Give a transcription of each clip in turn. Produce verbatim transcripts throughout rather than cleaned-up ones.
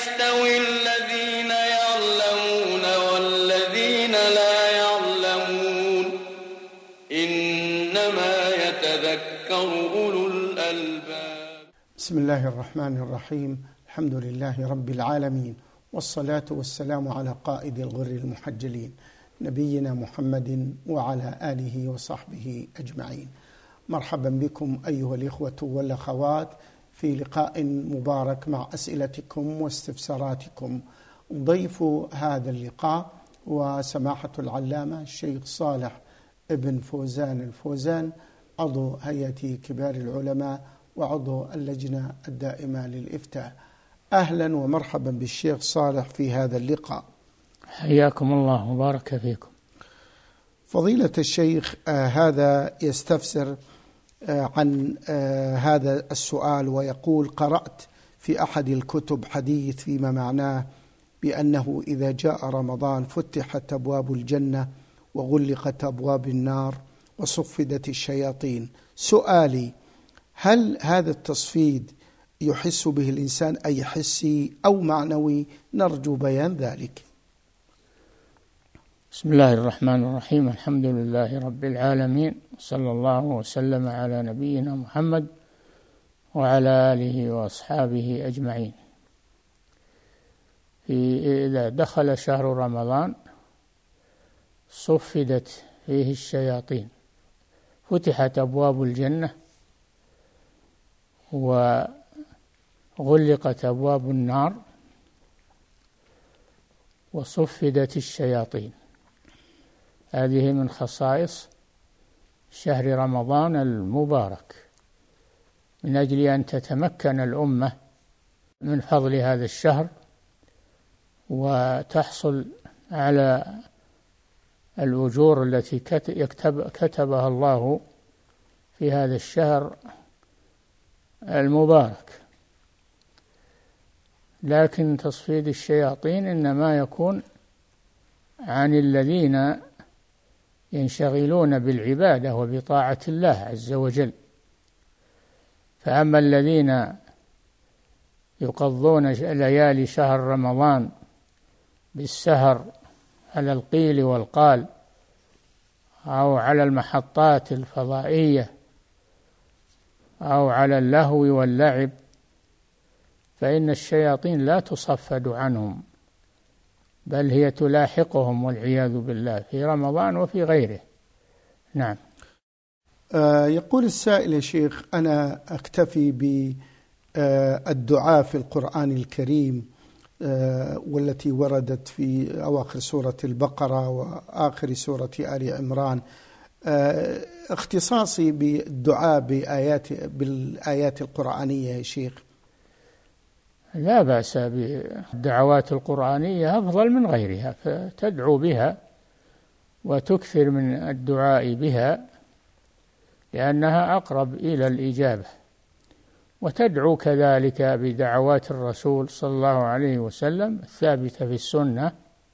يستوي الذين يعلمون والذين لا يعلمون إنما يتذكر أولو الألباب. بسم الله الرحمن الرحيم. الحمد لله رب العالمين، والصلاة والسلام على قائد الغر المحجلين نبينا محمد وعلى آله وصحبه أجمعين. مرحبا بكم أيها الإخوة والأخوات في لقاء مبارك مع أسئلتكم واستفساراتكم. ضيف هذا اللقاء وسماحة العلامة الشيخ صالح ابن فوزان الفوزان، عضو هيئة كبار العلماء وعضو اللجنة الدائمة للإفتاء. أهلا ومرحبا بالشيخ صالح في هذا اللقاء. حياكم الله وبارك فيكم. فضيلة الشيخ، آه هذا يستفسر آه عن آه هذا السؤال ويقول: قرأت في أحد الكتب حديث فيما معناه بأنه إذا جاء رمضان فتحت أبواب الجنة وغلقت أبواب النار وصفدت الشياطين. سؤالي: هل هذا التصفيد يحس به الإنسان أي حسي أو معنوي؟ نرجو بيان ذلك. بسم الله الرحمن الرحيم. الحمد لله رب العالمين، صلى الله وسلم على نبينا محمد وعلى آله وأصحابه أجمعين. في إذا دخل شهر رمضان صفدت فيه الشياطين، فتحت أبواب الجنة وغلقت أبواب النار وصفدت الشياطين. هذه من خصائص شهر رمضان المبارك، من أجل أن تتمكن الأمة من فضل هذا الشهر وتحصل على الأجور التي كتب كتبها الله في هذا الشهر المبارك. لكن تصفيد الشياطين إنما يكون عن الذين ينشغلون بالعبادة وبطاعة الله عز وجل. فأما الذين يقضون ليالي شهر رمضان بالسهر على القيل والقال أو على المحطات الفضائية أو على اللهو واللعب، فإن الشياطين لا تصفد عنهم، بل هي تلاحقهم والعياذ بالله في رمضان وفي غيره. نعم. آه يقول السائل: يا شيخ، أنا أكتفي بالدعاء في القرآن الكريم آه والتي وردت في أواخر سورة البقرة وآخر سورة آل عمران. آه اختصاصي بالدعاء بآيات بالآيات القرآنية يا شيخ. لا بأس بالدعوات القرآنية، أفضل من غيرها، فتدعو بها وتكثر من الدعاء بها لأنها أقرب إلى الإجابة، وتدعو كذلك بدعوات الرسول صلى الله عليه وسلم الثابتة في السنة،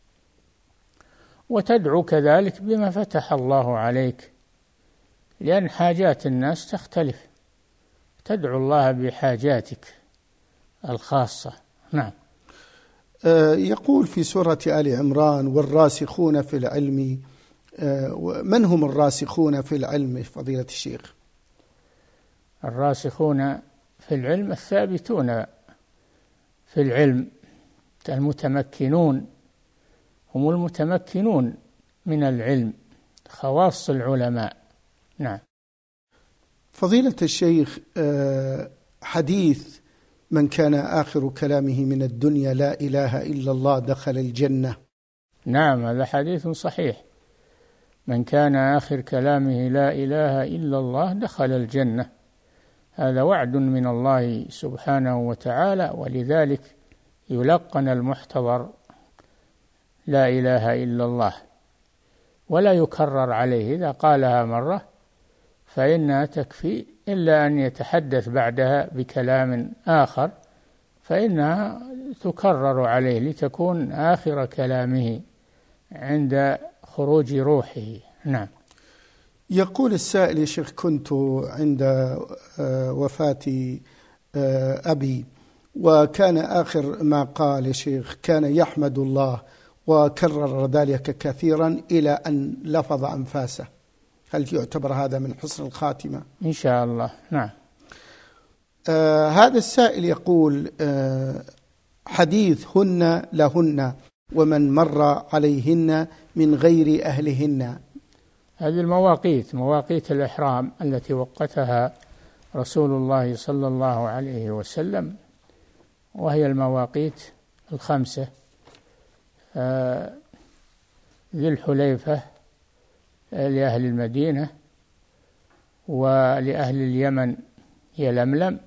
وتدعو كذلك بما فتح الله عليك، لأن حاجات الناس تختلف، تدعو الله بحاجاتك الخاصة. نعم. يقول في سورة آل عمران: والراسخون في العلم. من هم الراسخون في العلم فضيلة الشيخ؟ الراسخون في العلم الثابتون في العلم، المتمكنون، هم المتمكنون من العلم، خواص العلماء. نعم. فضيلة الشيخ، حديث من كان آخر كلامه من الدنيا لا إله إلا الله دخل الجنة. نعم، هذا حديث صحيح. من كان آخر كلامه لا إله إلا الله دخل الجنة، هذا وعد من الله سبحانه وتعالى، ولذلك يلقن المحتضر لا إله إلا الله ولا يكرر عليه. إذا قالها مرة فإنها تكفي، إلا أن يتحدث بعدها بكلام آخر فإنها تكرر عليه لتكون آخر كلامه عند خروج روحه. نعم. يقول السائل: يا شيخ، كنت عند وفاة أبي وكان آخر ما قال يا شيخ كان يحمد الله وكرر ذلك كثيرا إلى أن لفظ أنفاسه. هل يعتبر هذا من حسن الخاتمة؟ إن شاء الله. نعم. آه هذا السائل يقول آه حديث هن لهن ومن مر عليهن من غير أهلهن. هذه المواقيت، مواقيت الإحرام التي وقتها رسول الله صلى الله عليه وسلم، وهي المواقيت الخمسة: آه ذي الحليفة لأهل المدينة، ولأهل اليمن يلملم،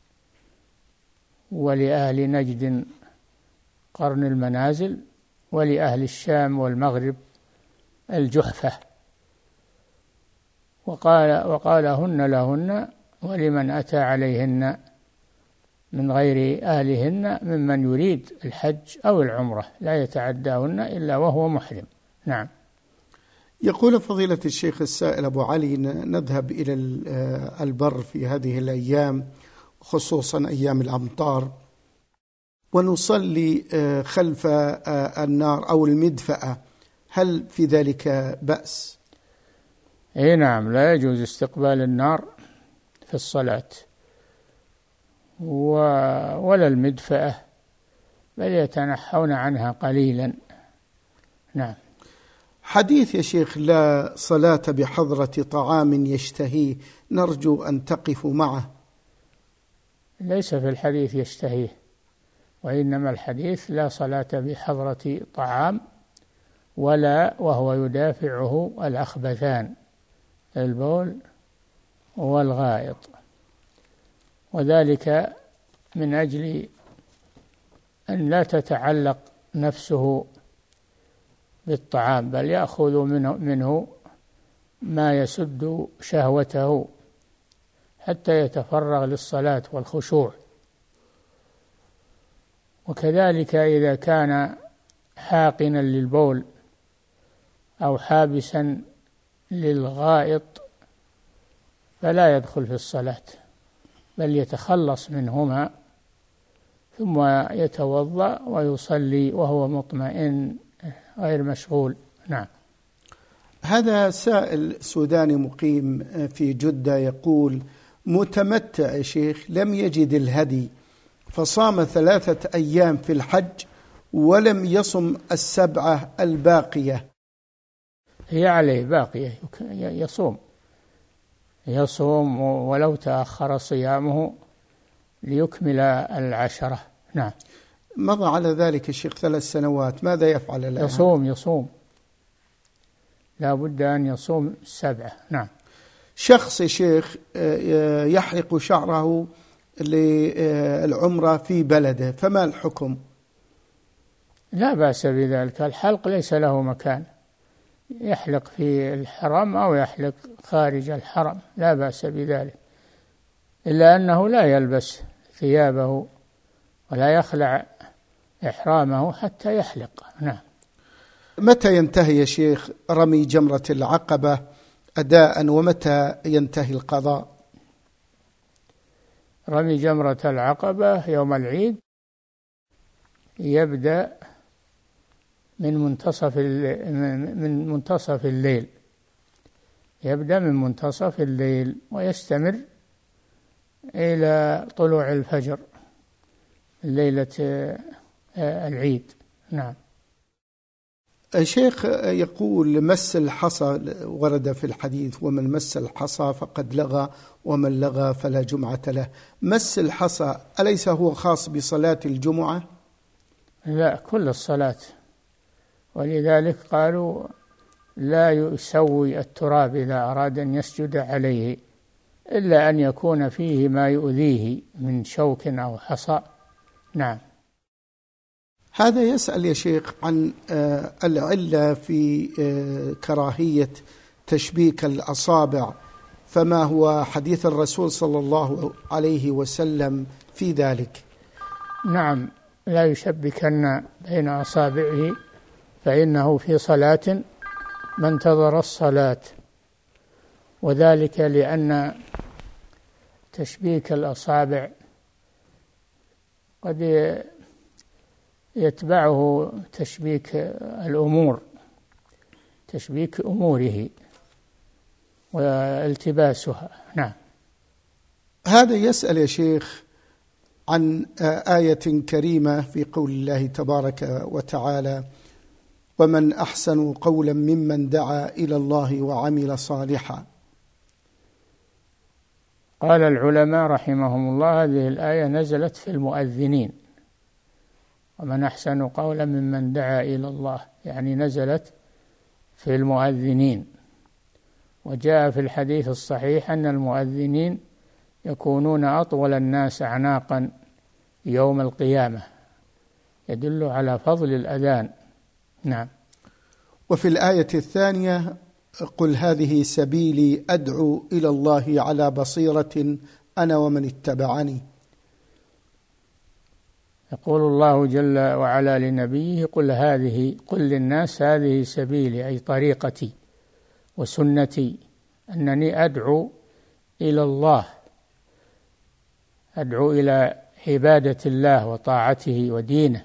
ولأهل نجد قرن المنازل، ولأهل الشام والمغرب الجحفة. وقال وقال هن لهن ولمن أتى عليهن من غير أهلهن ممن يريد الحج أو العمرة لا يتعداهن إلا وهو محرم. نعم. يقول فضيلة الشيخ السائل أبو علي: نذهب إلى البر في هذه الأيام خصوصا أيام الأمطار ونصلي خلف النار أو المدفأة، هل في ذلك بأس؟ اي نعم، لا يجوز استقبال النار في الصلاة ولا المدفأة، بل يتنحون عنها قليلا. نعم. حديث يا شيخ لا صلاة بحضرة طعام يشتهيه، نرجو أن تقفوا معه. ليس في الحديث يشتهيه، وإنما الحديث لا صلاة بحضرة طعام ولا وهو يدافعه الأخبثان البول والغائط، وذلك من أجل أن لا تتعلق نفسه بالطعام، بل يأخذ منه, منه ما يسد شهوته حتى يتفرغ للصلاة والخشوع. وكذلك إذا كان حاقنا للبول أو حابسا للغائط فلا يدخل في الصلاة، بل يتخلص منهما ثم يتوضأ ويصلي وهو مطمئن غير مشغول. نعم. هذا سائل سوداني مقيم في جدة يقول: متمتع يا شيخ لم يجد الهدي فصام ثلاثة أيام في الحج ولم يصم السبعة الباقية. هي عليه باقية، يصوم يصوم ولو تأخر صيامه ليكمل العشرة. نعم. مضى على ذلك الشيخ ثلاث سنوات، ماذا يفعل الآن؟ يصوم يصوم لا بد أن يصوم السبعة. نعم. شخص شيخ يحلق شعره للعمرة في بلده، فما الحكم؟ لا بأس بذلك، الحلق ليس له مكان، يحلق في الحرم أو يحلق خارج الحرم، لا بأس بذلك، إلا أنه لا يلبس ثيابه ولا يخلع إحرامه حتى يحلق. نعم. متى ينتهي يا شيخ رمي جمرة العقبة أداء ومتى ينتهي القضاء؟ رمي جمرة العقبة يوم العيد يبدأ من منتصف من منتصف الليل، يبدأ من منتصف الليل ويستمر إلى طلوع الفجر ليلة العيد. نعم. الشيخ يقول: مس الحصى ورد في الحديث: ومن مس الحصى فقد لغى ومن لغى فلا جمعة له. مس الحصى أليس هو خاص بصلاة الجمعة؟ لا، كل الصلاة، ولذلك قالوا لا يسوي التراب إذا أراد أن يسجد عليه إلا أن يكون فيه ما يؤذيه من شوك أو حصى. نعم. هذا يسأل يا شيخ عن العلة في كراهية تشبيك الأصابع، فما هو حديث الرسول صلى الله عليه وسلم في ذلك؟ نعم، لا يشبكن بين أصابعه فإنه في صلاة ما انتظر الصلاة، وذلك لأن تشبيك الأصابع قد يتبعه تشبيك الأمور، تشبيك أموره والتباسها. نعم. هذا يسأل يا شيخ عن آية كريمة في قول الله تبارك وتعالى: ومن أحسن قولا ممن دعا إلى الله وعمل صالحا. قال العلماء رحمهم الله هذه الآية نزلت في المؤذنين، ومن أحسن قولا ممن دعا إلى الله، يعني نزلت في المؤذنين. وجاء في الحديث الصحيح أن المؤذنين يكونون أطول الناس أعناقا يوم القيامة، يدل على فضل الأذان. نعم. وفي الآية الثانية: قل هذه سبيلي أدعو إلى الله على بصيرة أنا ومن اتبعني. يقول الله جل وعلا لنبيه: قل هذه قل للناس هذه سبيلي، أي طريقتي وسنتي، أنني أدعو إلى الله، أدعو إلى عبادة الله وطاعته ودينه،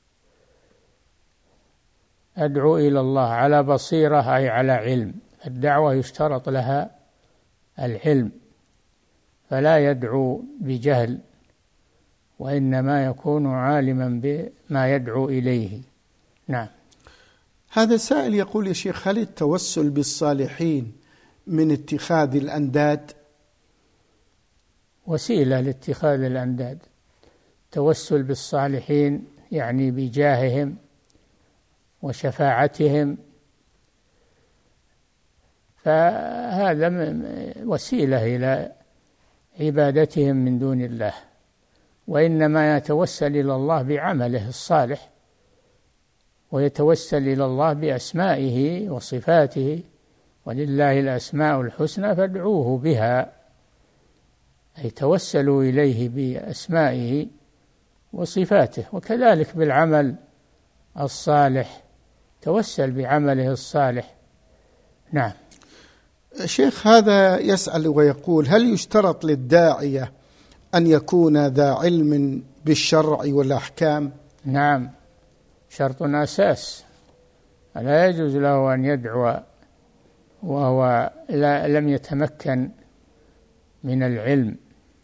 أدعو إلى الله على بصيرة أي على علم. الدعوة يشترط لها العلم، فلا يدعو بجهل، وإنما يكون عالما بما يدعو إليه. نعم. هذا سائل يقول: يا شيخ، هل التوسل بالصالحين من اتخاذ الأنداد؟ وسيلة لاتخاذ الأنداد. التوسل بالصالحين يعني بجاههم وشفاعتهم، فهذا وسيلة إلى عبادتهم من دون الله، وإنما يتوسل إلى الله بعمله الصالح، ويتوسل إلى الله بأسمائه وصفاته، ولله الأسماء الحسنى فادعوه بها، أي توسلوا إليه بأسمائه وصفاته. وكذلك بالعمل الصالح، توسل بعمله الصالح. نعم. شيخ، هذا يسأل ويقول: هل يشترط للداعية أن يكون ذا علم بالشرع والأحكام؟ نعم، شرط أساس. لا يجوز له أن يدعو وهو لم يتمكن من العلم،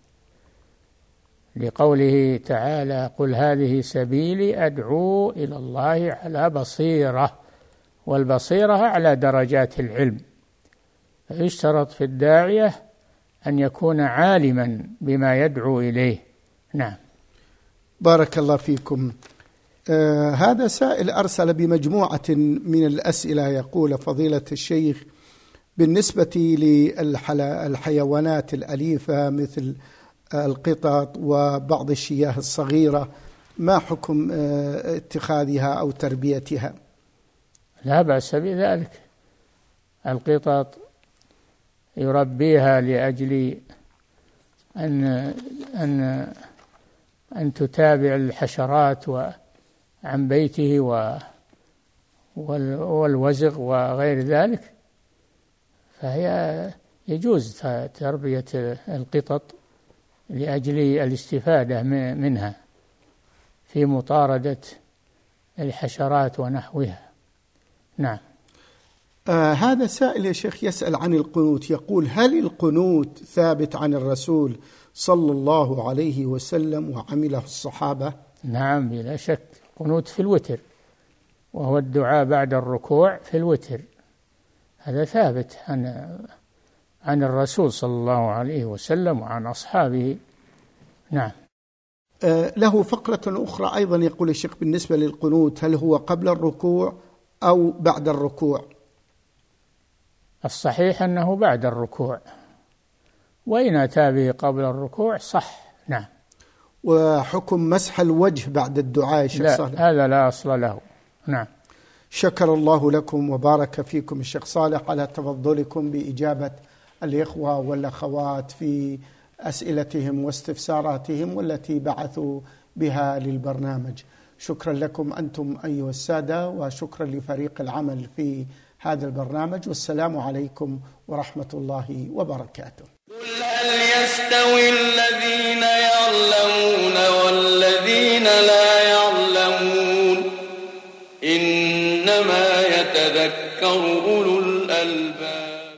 لقوله تعالى: قل هذه سبيلي أدعو إلى الله على بصيرة، والبصيرة أعلى درجات العلم، فيشترط في الداعية أن يكون عالما بما يدعو إليه. نعم. بارك الله فيكم. آه هذا سائل أرسل بمجموعة من الأسئلة، يقول: فضيلة الشيخ، بالنسبة للحيوانات الأليفة مثل القطط وبعض الشياه الصغيرة، ما حكم اتخاذها أو تربيتها؟ لا بأس بذلك. القطط يربيها لأجل أن أن أن تتابع الحشرات عن بيته والوزغ وغير ذلك، فهي يجوز تربية القطط لأجل الاستفادة منها في مطاردة الحشرات ونحوها. نعم. آه هذا سائل يا شيخ يسأل عن القنوت، يقول: هل القنوت ثابت عن الرسول صلى الله عليه وسلم وعمله الصحابة؟ نعم بلا شك. قنوت في الوتر، وهو الدعاء بعد الركوع في الوتر، هذا ثابت عن عن الرسول صلى الله عليه وسلم وعن أصحابه. نعم. آه له فقرة أخرى أيضا، يقول الشيخ: بالنسبة للقنوت، هل هو قبل الركوع أو بعد الركوع؟ الصحيح أنه بعد الركوع، وإن أتى به قبل الركوع صح. نعم. وحكم مسح الوجه بعد الدعاء الشيخ لا صالح؟ هذا لا أصل له. نعم. شكر الله لكم وبارك فيكم الشيخ صالح على تفضلكم بإجابة الإخوة والأخوات في أسئلتهم واستفساراتهم والتي بعثوا بها للبرنامج. شكرا لكم أنتم أيها السادة، وشكرا لفريق العمل في هذا البرنامج، والسلام عليكم ورحمة الله وبركاته. هل يستوي الذين يعلمون والذين لا يعلمون إنما يتذكر أولو الألباب